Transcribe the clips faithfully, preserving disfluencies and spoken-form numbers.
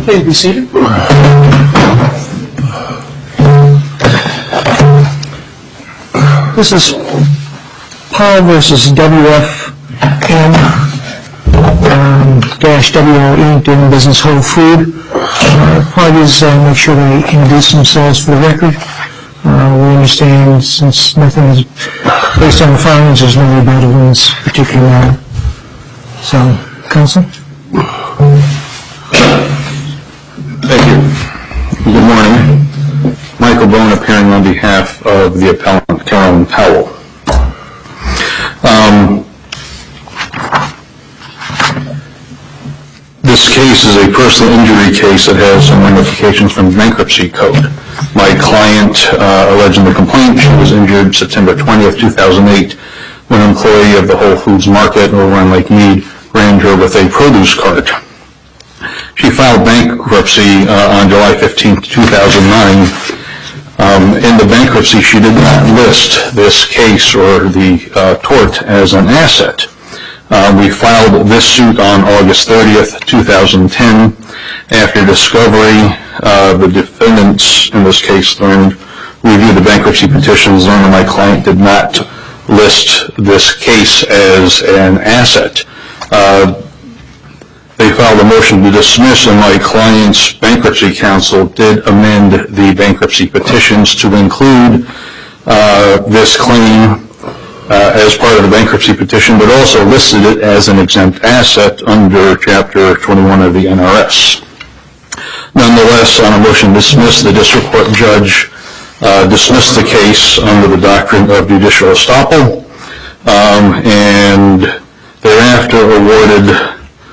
Please be seated. This is Paul versus W F M um, dash W O Incorporated doing business Whole Food. Uh, parties uh, make sure they introduce themselves for the record. Uh, we understand since nothing is based on the findings, there's no rebuttal in this particular matter. So, Counsel? Thank you. Good morning. Michael Bone appearing on behalf of the appellant Carolyn Powell. Um, this case is a personal injury case that has some ramifications from the bankruptcy code. My client, uh, alleged in the complaint, she was injured September twentieth, two thousand eight, when an employee of the Whole Foods Market over on Lake Mead rammed her with a produce cart. She filed bankruptcy uh, on July fifteenth, two thousand nine. Um, in the bankruptcy, she did not list this case or the uh, tort as an asset. Uh, we filed this suit on August thirtieth, two thousand ten. After discovery, uh, the defendants in this case learned, reviewed the bankruptcy petitions, learned that my client did not list this case as an asset. Uh, They filed a motion to dismiss, and my client's bankruptcy counsel did amend the bankruptcy petitions to include uh, this claim uh, as part of the bankruptcy petition, but also listed it as an exempt asset under Chapter twenty-one of the N R S. Nonetheless, on a motion to dismiss, the district court judge uh, dismissed the case under the doctrine of judicial estoppel, um, and thereafter awarded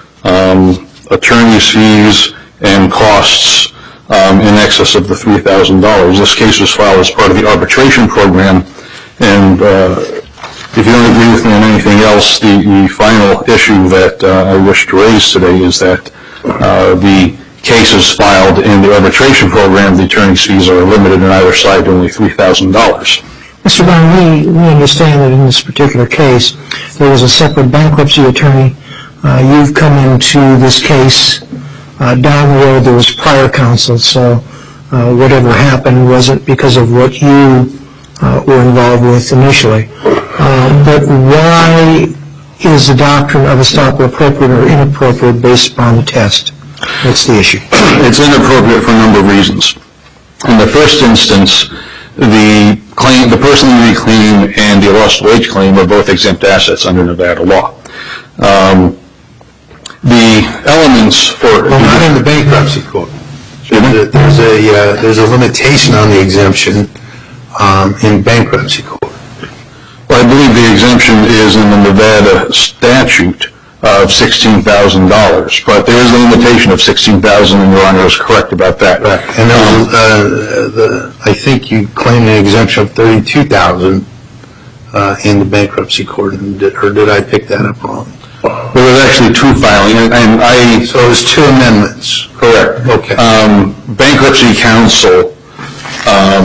Um, attorney's fees and costs um, in excess of the three thousand dollars. This case was filed as part of the arbitration program, and uh, if you don't agree with me on anything else, the, the final issue that uh, I wish to raise today is that uh, the case is filed in the arbitration program. The attorney's fees are limited on either side to only three thousand dollars. Mister Brown, we, we understand that in this particular case, there was a separate bankruptcy attorney. Uh, you've come into this case uh, down the road. There was prior counsel, so uh, whatever happened wasn't because of what you uh, were involved with initially. Uh, but why is the doctrine of estoppel appropriate or inappropriate based upon the test? That's the issue. It's inappropriate for a number of reasons. In the first instance, the claim, the personal injury claim and the lost wage claim are both exempt assets under Nevada law. Um, The elements for... Well, not in the bankruptcy court. There's a, uh, there's a limitation on the exemption um, in bankruptcy court. Well, I believe the exemption is in the Nevada statute of sixteen thousand dollars, but there is a limitation of sixteen thousand dollars, and Your Honor is correct about that. Right. And then, um, uh, the, I think you claimed an exemption of thirty-two thousand dollars uh, in the bankruptcy court, or did I pick that up wrong? There was actually two filing, and, and I... So it was two amendments. Correct. Okay. Um, bankruptcy counsel, um,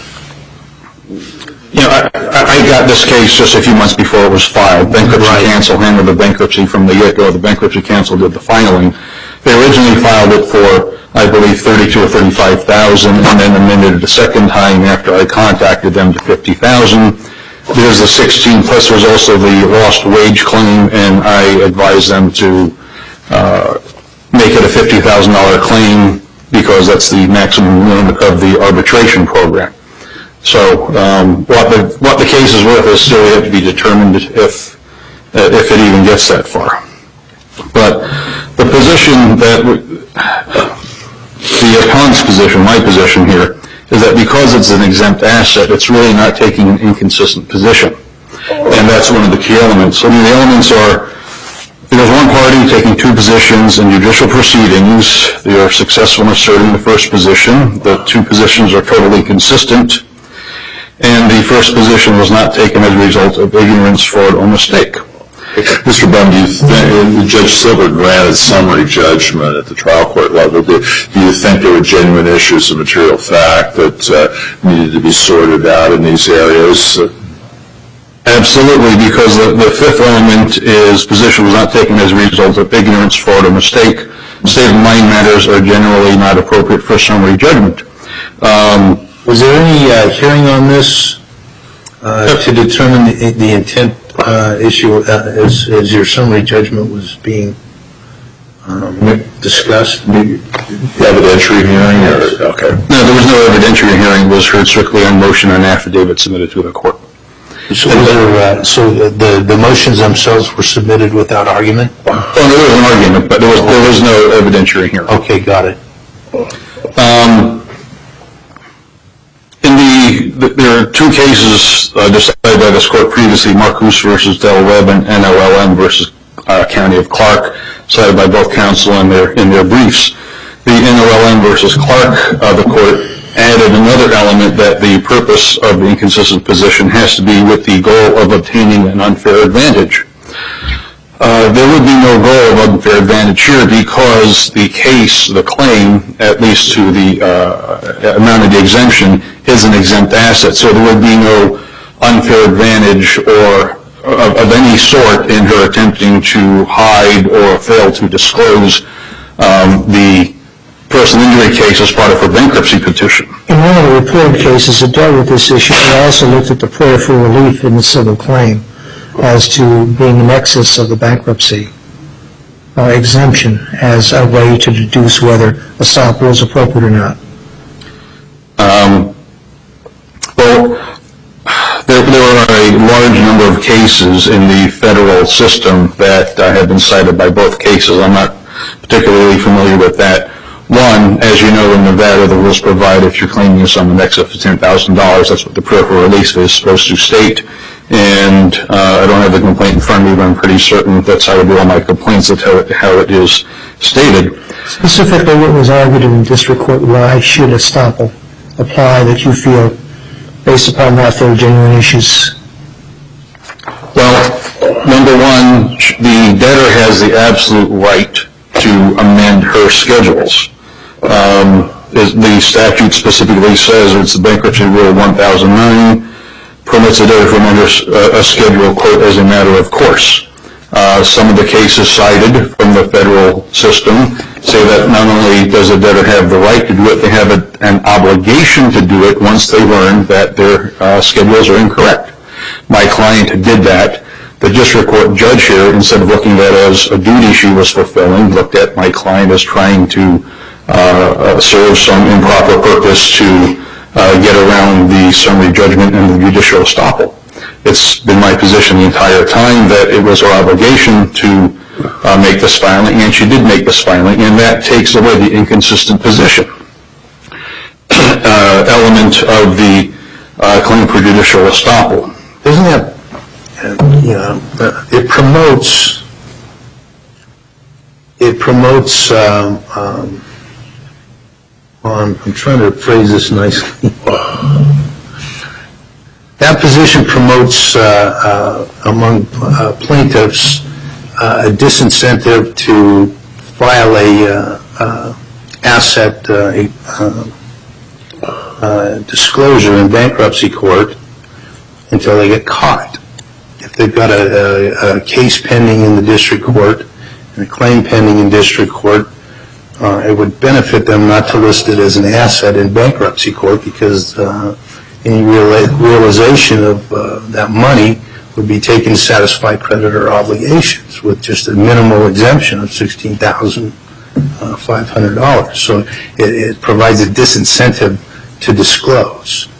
you know, I, I got this case just a few months before it was filed. Bankruptcy right. counsel handled the bankruptcy from the get-go. The bankruptcy counsel did the filing. They originally filed it for, I believe, thirty-two or thirty-five thousand, and then amended it a second time after I contacted them to fifty thousand. There's the sixteen, plus there's also the lost wage claim, and I advised them to uh, make it a fifty thousand dollars claim because that's the maximum limit of the arbitration program. So um, what the what the case is worth is still yet to be determined if uh, if it even gets that far. But the position that we, the appellant's position, my position here, is that because it's an exempt asset, it's really not taking an inconsistent position. And that's one of the key elements. I mean, the elements are, there's one party taking two positions in judicial proceedings. They are successful in asserting the first position. The two positions are totally consistent. And the first position was not taken as a result of ignorance, fraud, or mistake. Mister Bum, do you think, Judge Silver granted summary judgment at the trial court level. Do, do you think there were genuine issues of material fact that uh, needed to be sorted out in these areas? Absolutely, because the, the fifth element is position was not taken as a result of ignorance, fraud, or mistake. state of mind matters are generally not appropriate for summary judgment. Um, Was there any uh, hearing on this uh, to determine the, the intent uh, issue uh, as, as your summary judgment was being um, discussed? Evidentiary hearing? Or, okay. No, there was no evidentiary hearing. It was heard strictly on motion and affidavit submitted to the court. So, was there, uh, so the, the motions themselves were submitted without argument? Oh, there was an argument, but there was, there was no evidentiary hearing. Okay, got it. Um, in the, the, there are two cases uh, decided by this court previously, Marcus versus Del Webb and N O L M versus uh, County of Clark, cited by both counsel in their, in their briefs. The N O L M versus Clark, uh, the court added another element that the purpose of the inconsistent position has to be with the goal of obtaining an unfair advantage. Uh, there would be no goal of unfair advantage here because the case, the claim, at least to the uh, amount of the exemption, is an exempt asset. So there would be no unfair advantage or of, of any sort in her attempting to hide or fail to disclose um, the personal injury case as part of her bankruptcy petition. In one of the reported cases that dealt with this issue, they also looked at the prayer for relief in the civil claim as to being in excess of the bankruptcy uh, exemption as a way to deduce whether estoppel is appropriate or not. Um, well, there, there are a large number of cases in the federal system that uh, have been cited by both cases. I'm not particularly familiar with that. One, as you know, in Nevada, the rules provide if you're claiming a sum in excess of ten thousand dollars, that's what the prayer for relief is supposed to state. And uh, I don't have the complaint in front of me, but I'm pretty certain that's how I do all my complaints, that's how it, how it is stated. Specifically, what was argued in the district court, why should estoppel apply that you feel, based upon that, there are genuine issues? Well, number one, the debtor has the absolute right to amend her schedules. Um, the statute specifically says, it's the Bankruptcy Rule one thousand nine, permits a debtor to amend a schedule, quote, as a matter of course. Uh, some of the cases cited from the federal system say that not only does the debtor have the right to do it, they have a, an obligation to do it once they learn that their uh, schedules are incorrect. My client did that. The district court judge here, instead of looking at it as a duty she was fulfilling, looked at my client as trying to uh, serve some improper purpose to uh, get around the summary judgment and the judicial estoppel. It's been my position the entire time that it was her obligation to uh, make this filing, and she did make this filing, and that takes away the inconsistent position uh, element of the uh, claim for judicial estoppel. Isn't that, uh, you know, uh, it promotes, it promotes, um, um, on, I'm trying to phrase this nicely. That position promotes uh, uh, among uh, plaintiffs uh, a disincentive to file a uh, uh, asset uh, uh, uh, disclosure in bankruptcy court until they get caught. If they've got a, a, a case pending in the district court and a claim pending in district court, uh, it would benefit them not to list it as an asset in bankruptcy court because uh, any realization of uh, that money would be taken to satisfy creditor obligations with just a minimal exemption of sixteen thousand five hundred dollars. So it, it provides a disincentive to disclose.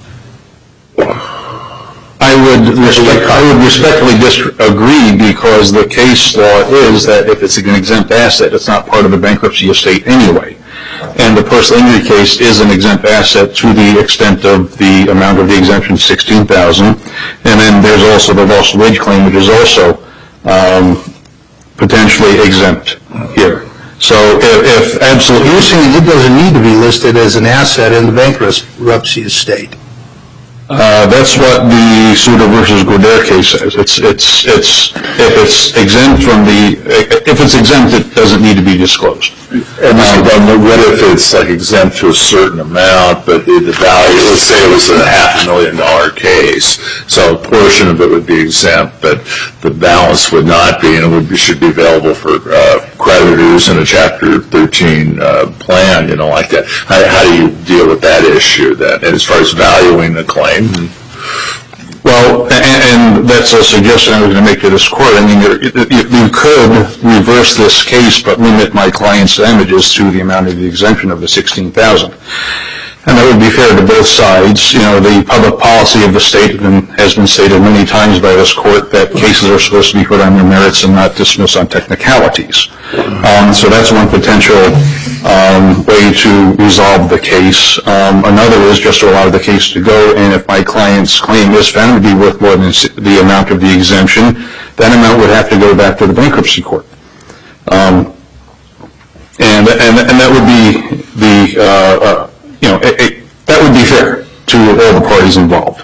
I would, respect, I would respectfully disagree because the case law is that if it's an exempt asset, it's not part of the bankruptcy estate anyway. And the personal injury case is an exempt asset to the extent of the amount of the exemption, sixteen thousand dollars. And then there's also the lost wage claim, which is also um, potentially exempt here. So if, if absolutely... You're saying it doesn't need to be listed as an asset in the bankruptcy estate. Uh, that's what the Suda versus Goder case says. It's, it's, it's, if it's exempt from the, if it's exempt, it doesn't need to be disclosed. And um, what if it's like exempt to a certain amount, but the, the value, let's say it was a half a million dollar case, so a portion of it would be exempt, but the balance would not be, and it would be, should be available for uh, creditors in a Chapter thirteen uh, plan, you know, like that. How, how do you deal with that issue then, as far as valuing the claim? Well, and, and that's a suggestion I was going to make to this court. I mean, you, you could reverse this case but limit my client's damages to the amount of the exemption of the sixteen thousand dollars. And that would be fair to both sides. You know, the public policy of the state has been stated many times by this court that cases are supposed to be heard on their merits and not dismissed on technicalities. Um, so that's one potential um, way to resolve the case. Um, another is just to allow the case to go, and if my client's claim is found to be worth more than the amount of the exemption, that amount would have to go back to the bankruptcy court. Um, and, and, and that would be the, uh, uh, you know, it, it, that would be fair to all the parties involved.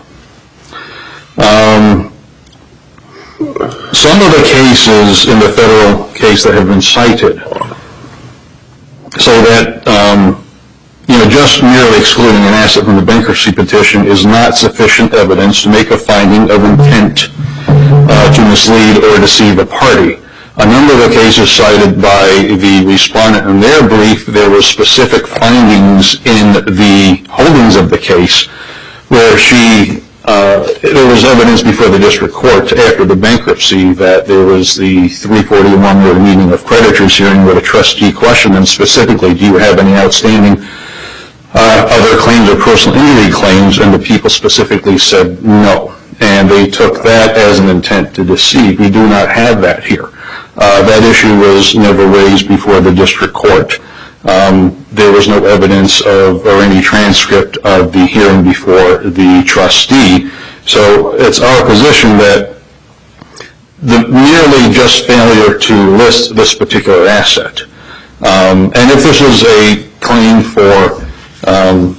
Um, some of the cases in the federal case that have been cited say that, um, you know, just merely excluding an asset from the bankruptcy petition is not sufficient evidence to make a finding of intent uh, to mislead or deceive a party. A number of the cases cited by the respondent in their brief, there were specific findings in the holdings of the case where she, uh, there was evidence before the district court after the bankruptcy that there was the three forty-one where the meeting of creditors hearing where the trustee questioned them specifically, do you have any outstanding uh, other claims or personal injury claims? And the people specifically said no. And they took that as an intent to deceive. We do not have that here. Uh, that issue was never raised before the district court. Um, there was no evidence of or any transcript of the hearing before the trustee. So it's our position that the merely just failure to list this particular asset, um, and if this was a claim for, um,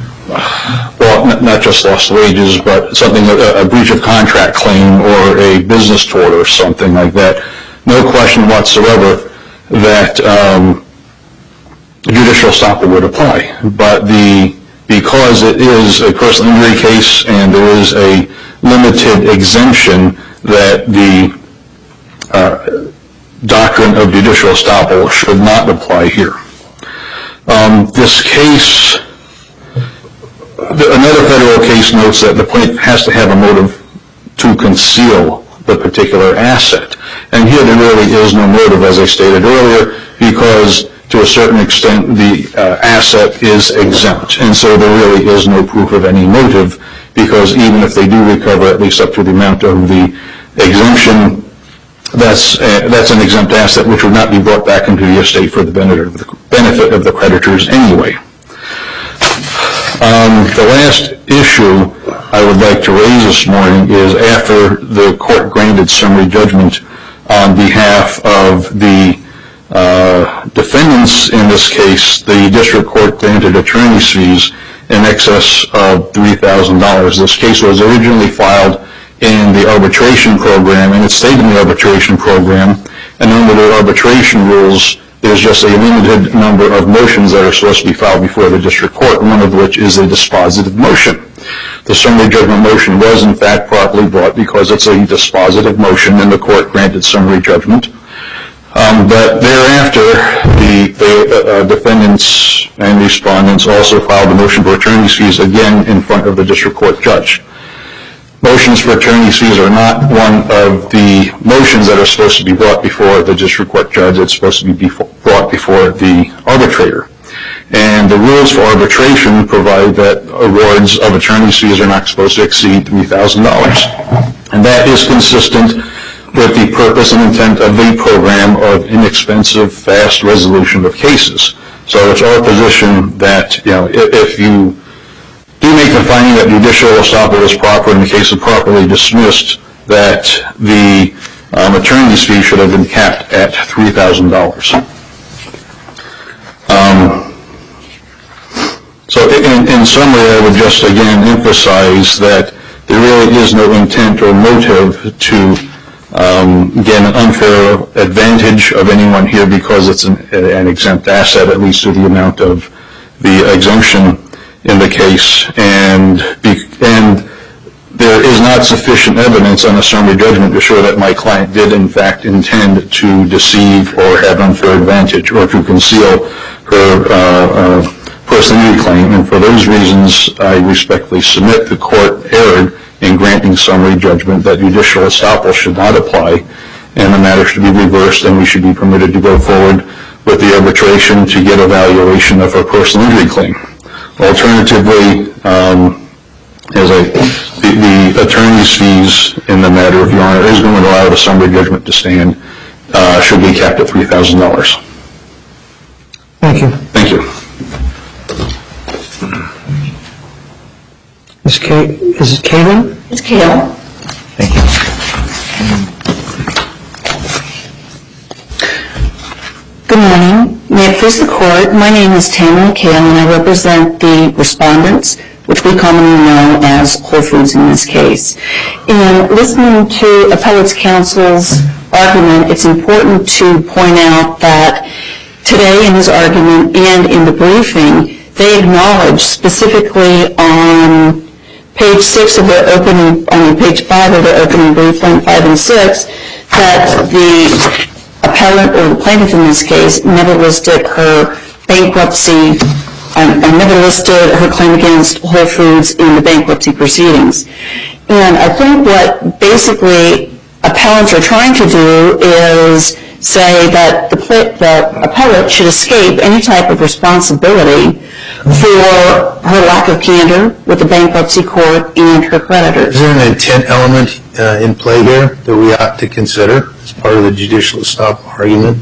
well, not, not just lost wages, but something, a, a breach of contract claim or a business tort or something like that, no question whatsoever that um, judicial estoppel would apply. But the because it is a personal injury case and there is a limited exemption, that the uh, doctrine of judicial estoppel should not apply here. Um, this case, another federal case notes that the plaintiff has to have a motive to conceal the particular asset. And here there really is no motive, as I stated earlier, because to a certain extent the uh, asset is exempt. And so there really is no proof of any motive, because even if they do recover at least up to the amount of the exemption, that's, uh, that's an exempt asset which would not be brought back into the estate for the benefit of the, benefit of the creditors anyway. Um, the last issue I would like to raise this morning is after the court granted summary judgment on behalf of the uh, defendants in this case, the district court granted attorney's fees in excess of three thousand dollars. This case was originally filed in the arbitration program, and it stayed in the arbitration program, and under the arbitration rules, there's just a limited number of motions that are supposed to be filed before the district court, one of which is a dispositive motion. The summary judgment motion was in fact properly brought because it's a dispositive motion and the court granted summary judgment. Um, but thereafter, the, the uh, defendants and respondents also filed a motion for attorney's fees again in front of the district court judge. Motions for attorney's fees are not one of the motions that are supposed to be brought before the district court judge. It's supposed to be brought before the arbitrator. And the rules for arbitration provide that awards of attorney's fees are not supposed to exceed three thousand dollars. And that is consistent with the purpose and intent of the program of inexpensive, fast resolution of cases. So it's our position that, you know, if, if you do make the finding that judicial estoppel is proper and the case is properly dismissed, that the um, attorney's fee should have been capped at three thousand dollars. Um, so in, in summary, I would just again emphasize that there really is no intent or motive to uh, um, again, an unfair advantage of anyone here because it's an, an exempt asset, at least to the amount of the exemption in the case, and be, and there is not sufficient evidence on a summary judgment to show that my client did in fact intend to deceive or have unfair advantage or to conceal her uh, uh, personal injury claim, and for those reasons I respectfully submit the court erred in granting summary judgment that judicial estoppel should not apply and the matter should be reversed and we should be permitted to go forward with the arbitration to get evaluation of her personal injury claim. Alternatively, um, as I, the, the attorney's fees in the matter, if Your Honor is going to allow the summary judgment to stand, uh, should be capped at three thousand dollars. Thank you. Thank you. Miz K, is it Kaylin? It's Kale. Thank you. Good morning. May it please the court, my name is Tamara Kale and I represent the respondents, which we commonly know as Whole Foods in this case. In listening to appellate's counsel's argument, it's important to point out that today in his argument and in the briefing, they acknowledge specifically on page six of their opening, on page five of their opening brief, line five and six, that the appellant or the plaintiff in this case never listed her bankruptcy and never listed her claim against Whole Foods in the bankruptcy proceedings. And I think what basically appellants are trying to do is say that the, the appellant should escape any type of responsibility for her lack of candor with the bankruptcy court and her creditors. Is there an intent element uh, in play here that we ought to consider as part of the judicial estoppel argument?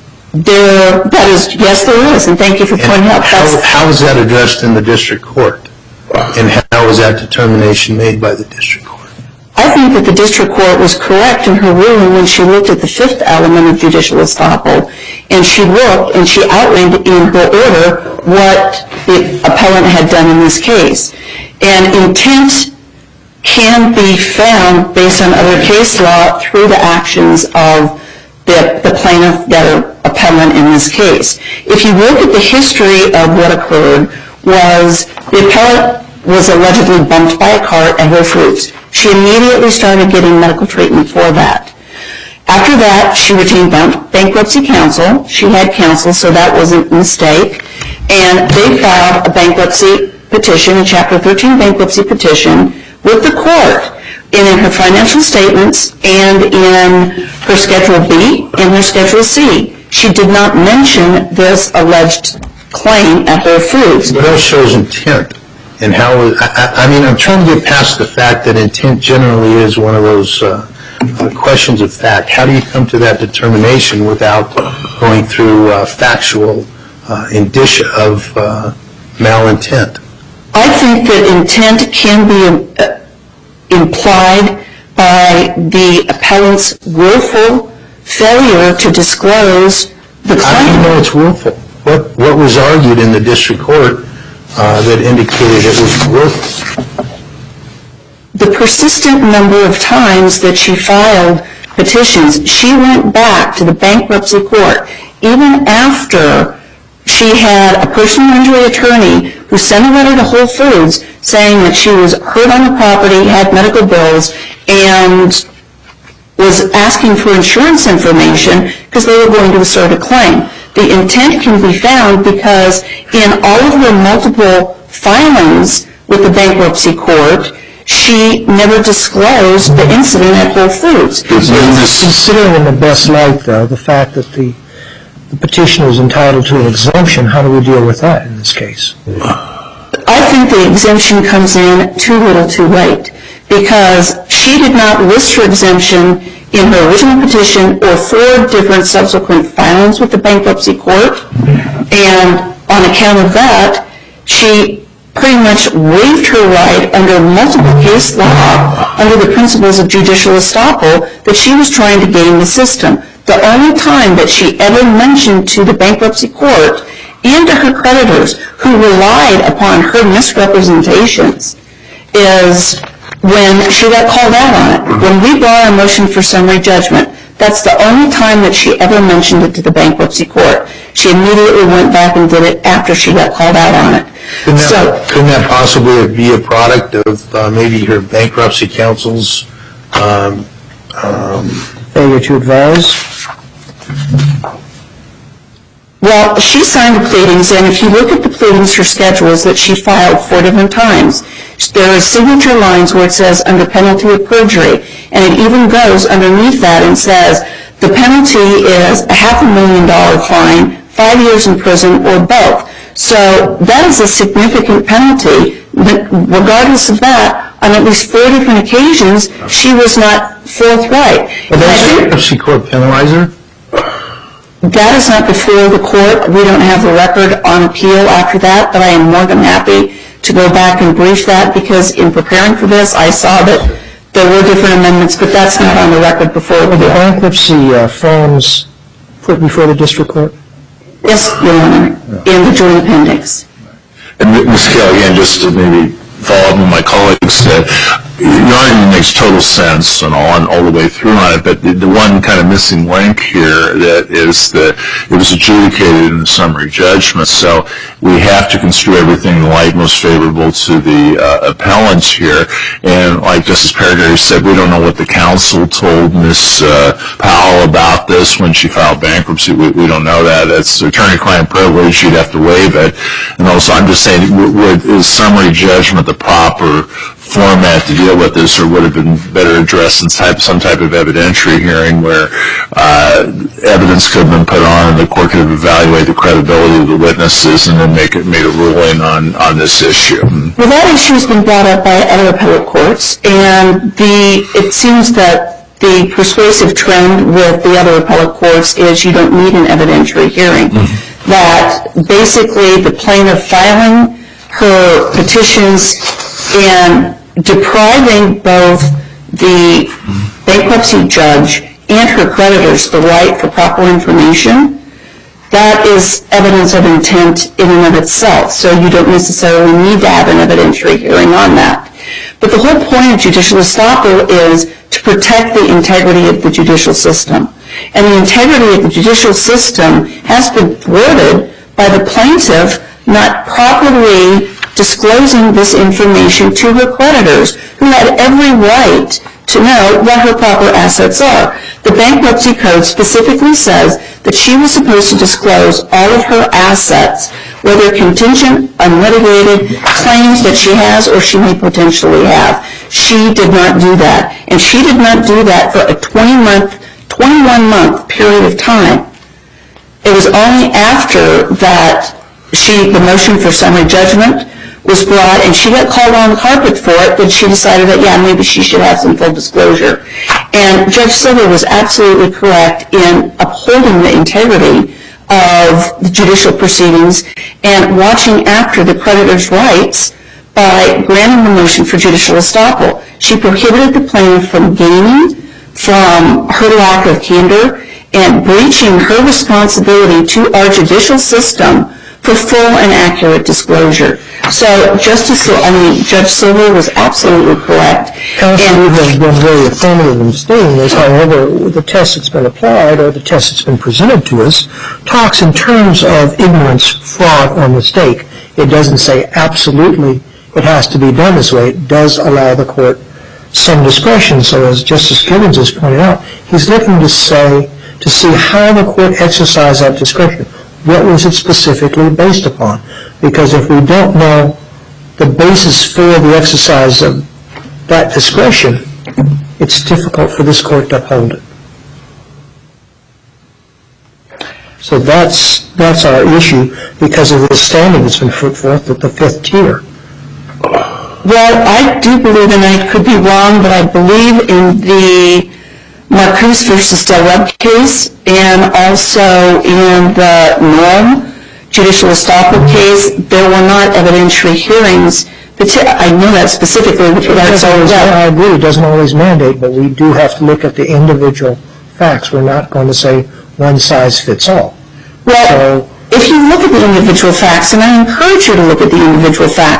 There, that is, yes, there is, and thank you for pointing out. How, how is that addressed in the district court? And how was that determination made by the district court? I think that the district court was correct in her ruling when she looked at the fifth element of judicial estoppel, and she looked and she outlined in her order what the appellant had done in this case. And intent can be found based on other case law through the actions of the, the plaintiff, the appellant in this case. If you look at the history of what occurred, was the appellant was allegedly bumped by a cart at Whole Foods. She immediately started getting medical treatment for that. After that, she retained bankruptcy counsel. She had counsel, so that wasn't a mistake. And they filed a bankruptcy petition, a Chapter thirteen bankruptcy petition, with the court. And in her financial statements and in her Schedule B and her Schedule C, she did not mention this alleged claim at Whole Foods. But that shows intent. And how, I, I mean, I'm trying to get past the fact that intent generally is one of those uh, uh, questions of fact. How do you come to that determination without going through uh, factual uh, indicia of uh, malintent? I think that intent can be uh, implied by the appellant's willful failure to disclose the claim. How do you know it's willful? What, what was argued in the district court Uh, that indicated it was willful? The persistent number of times that she filed petitions, she went back to the bankruptcy court even after she had a personal injury attorney who sent a letter to Whole Foods saying that she was hurt on the property, had medical bills, and was asking for insurance information because they were going to assert a claim. The intent can be found because in all of her multiple filings with the bankruptcy court, she never disclosed the incident at Whole Foods. Considering in the best light, though, the fact that the, the petitioner is entitled to an exemption, how do we deal with that in this case? I think the exemption comes in too little too late because she did not list her exemption in her original petition or four different subsequent filings with the bankruptcy court, and on account of that, she pretty much waived her right under multiple case law, under the principles of judicial estoppel, that she was trying to game the system. The only time that she ever mentioned to the bankruptcy court and to her creditors who relied upon her misrepresentations is when she got called out on it. When we brought our motion for summary judgment, that's the only time that she ever mentioned it to the bankruptcy court. She immediately went back and did it after she got called out on it. Couldn't that, So, couldn't that possibly be a product of uh, maybe her bankruptcy counsel's um, um, Failure to advise? well, she signed the pleadings, and if you look at the pleadings, her schedules that she filed four different times, there are signature lines where it says under penalty of perjury, and it even goes underneath that and says the penalty is a half a million dollar fine, five years in prison, or both. So that is a significant penalty, but regardless of that, on at least four different occasions, she was not forthright. Well, does the bankruptcy court penalize her? That is not before the court. We don't have a record on appeal after that, but I am more than happy to go back and brief that, because in preparing for this, I saw that there were different amendments, but that's not on the record before Were the the court. bankruptcy uh, forms put before the district court? Yes, Your Honor, in the joint appendix. And Miz Kale, again, just to maybe follow up on what my colleagues said, your argument makes total sense and all, all the way through on it, but the, the one kind of missing link here that is that it was adjudicated in the summary judgment, so we have to construe everything in the light most favorable to the uh, appellants here, and like Justice Peregrine said, we don't know what the counsel told Miz Uh, Powell about this when she filed bankruptcy. We, we don't know that. That's attorney-client privilege. You'd have to waive it. And also, I'm just saying, w- w- is summary judgment the proper format to deal with this, or would have been better addressed in type, some type of evidentiary hearing where uh, evidence could have been put on and the court could have evaluated the credibility of the witnesses and then make it made a ruling on, on this issue? Well, that issue has been brought up by other appellate courts, and the it seems that the persuasive trend with the other appellate courts is you don't need an evidentiary hearing. Mm-hmm. That basically the plaintiff filing her petitions and depriving both the bankruptcy judge and her creditors the right for proper information, that is evidence of intent in and of itself. So you don't necessarily need to have an evidentiary hearing on that. But the whole point of judicial estoppel is to protect the integrity of the judicial system. And the integrity of the judicial system has been thwarted by the plaintiff not properly disclosing this information to her creditors, who had every right to know what her proper assets are. The bankruptcy code specifically says that she was supposed to disclose all of her assets, whether contingent, unlitigated, claims that she has or she may potentially have. She did not do that. And she did not do that for a twenty-month, twenty-one month period of time. It was only after that she, the motion for summary judgment was brought and she got called on the carpet for it that she decided that, yeah, maybe she should have some full disclosure. And Judge Silver was absolutely correct in upholding the integrity of the judicial proceedings and watching after the creditor's rights by granting the motion for judicial estoppel. She prohibited the plaintiff from gaining from her lack of candor and breaching her responsibility to our judicial system for full and accurate disclosure. So Justice, I mean, Judge Silver was absolutely correct. Counsel, you have been very affirmative in stating this. However, the test that's been applied or the test that's been presented to us talks in terms of ignorance, fraud, or mistake. It doesn't say absolutely it has to be done this way. It does allow the court some discretion. So as Justice Gibbons has pointed out, he's looking to say, to see how the court exercised that discretion. What was it specifically based upon? Because if we don't know the basis for the exercise of that discretion, it's difficult for this court to uphold it. So that's that's our issue because of the standing that's been put forth at the fifth tier. Well, I do believe, and I could be wrong, but I believe in the Marcuse versus Del Webb case and also in the Norm judicial estoppel case, there were not evidentiary hearings. I know that specifically with regards to that. I agree, it doesn't always mandate, but we do have to look at the individual facts. We're not going to say one size fits all. Well, so, if you look at the individual facts, and I encourage you to look at the individual facts,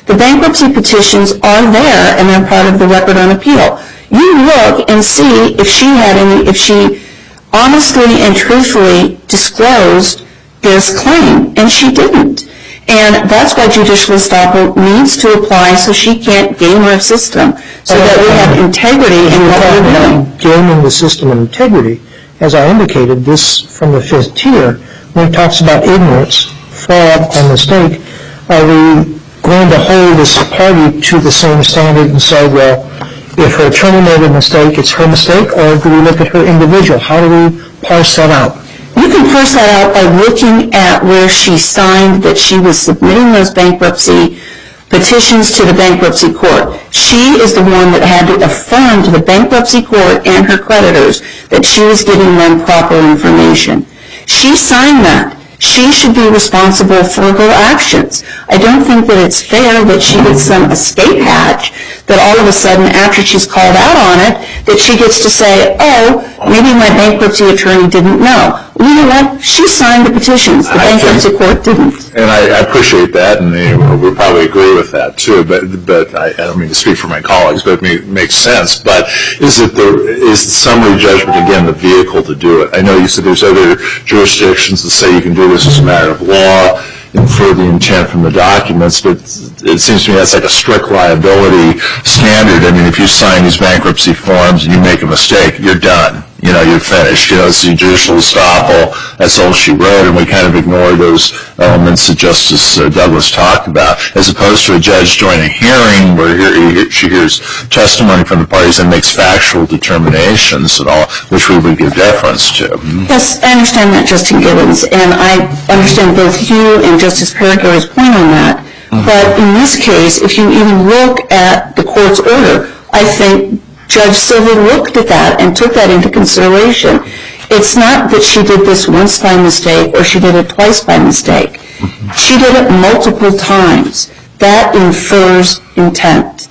The bankruptcy petitions are there, and they're part of the record on appeal. You look and see if she had any, if she honestly and truthfully disclosed this claim, and she didn't. And that's why judicial estoppel needs to apply so she can't game our system, so that we have integrity in what we're doing. Gaming the system and integrity, as I indicated, this from the fifth tier, when it talks about ignorance, fraud, and mistake, are we going to hold this party to the same standard and say, well, if her attorney made a mistake, it's her mistake, or do we look at her individual? How do we parse that out? You can parse that out by looking at where she signed that she was submitting those bankruptcy petitions to the bankruptcy court. She is the one that had to affirm to the bankruptcy court and her creditors that she was giving them proper information. She signed that. She should be responsible for her actions. I don't think that it's fair that she gets some escape hatch that all of a sudden, after she's called out on it, that she gets to say, oh, maybe my bankruptcy attorney didn't know. Well, you know what? She signed the petitions. The bankruptcy court didn't. And I, I appreciate that, and they, we'll probably agree with that too. But but I, I don't mean to speak for my colleagues, but it makes sense. But is it the is the summary judgment again the vehicle to do it? I know you said there's other jurisdictions that say you can do this as a matter of law, infer the intent from the documents, but it seems to me that's like a strict liability standard. I mean, if you sign these bankruptcy forms and you make a mistake, you're done. You know, you're finished. You know, it's the judicial estoppel. That's all she wrote, and we kind of ignore those elements that Justice uh, Douglas talked about, as opposed to a judge joining a hearing where he, she hears testimony from the parties and makes factual determinations and all, which we would give deference to. Yes, I understand that, Justice Gibbons, and I understand both you and Justice Perico's point on that. Mm-hmm. But in this case, if you even look at the court's order, I think Judge Silver looked at that and took that into consideration. It's not that she did this once by mistake or she did it twice by mistake. Mm-hmm. She did it multiple times. That infers intent.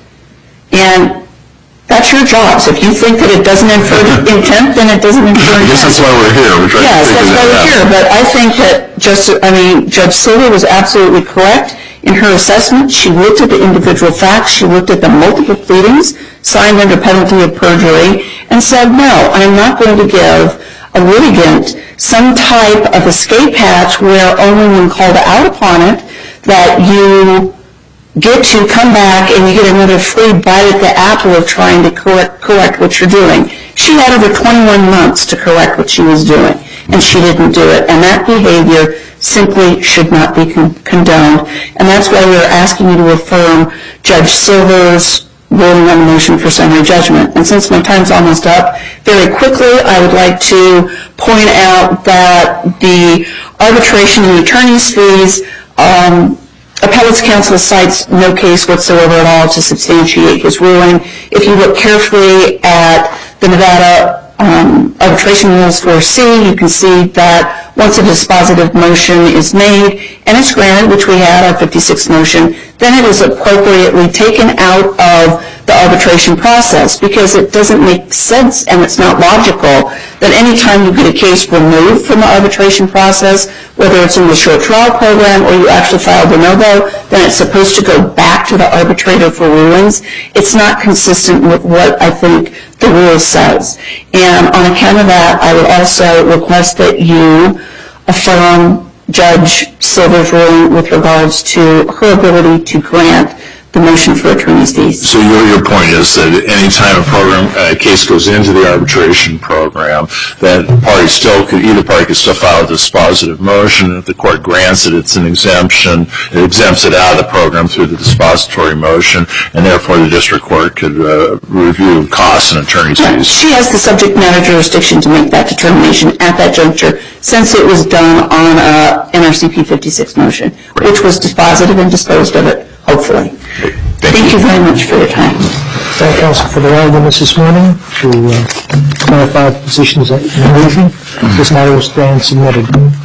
And that's your job. So if you think that it doesn't infer intent, then it doesn't infer intent. I guess that's why we're here. We're trying yes, to that's why we're here. But I think that just, I mean, Judge Silver was absolutely correct in her assessment. She looked at the individual facts. She looked at the multiple pleadings signed under penalty of perjury and said, no, I'm not going to give a litigant some type of escape hatch where only when called out upon it that you get to come back and you get another free bite at the apple of trying to correct, correct what you're doing. She had over twenty-one months to correct what she was doing, and she didn't do it. And that behavior simply should not be con- condoned. And that's why we're asking you to affirm Judge Silver's ruling on the motion for summary judgment. And since my time's almost up, very quickly, I would like to point out that the arbitration and attorney's fees, um, Appellate's counsel cites no case whatsoever at all to substantiate his ruling. If you look carefully at the Nevada um, arbitration rules for C, you can see that once a dispositive motion is made and it's granted, which we had, our fifty-sixth motion, then it is appropriately taken out of the arbitration process, because it doesn't make sense and it's not logical that any time you get a case removed from the arbitration process, whether it's in the short trial program or you actually file de novo, then it's supposed to go back to the arbitrator for rulings. It's not consistent with what I think the rule says. And on account of that, I would also request that you affirm Judge Silver's ruling with regards to her ability to grant the motion for attorney's fees. So your, your point is that any time a program, a case goes into the arbitration program, that party still could, either party could still file a dispositive motion. If the court grants it, it's an exemption. It exempts it out of the program through the dispository motion, and therefore the district court could uh, review costs and attorney's fees. She has the subject matter jurisdiction to make that determination at that juncture, since it was done on a N R C P fifty-six motion, which was dispositive and disposed of it, hopefully. Thank, Thank you. you very much for your time. Thank counsel for the arguments this morning to uh, clarify the positions that you're moving. This matter will stand submitted.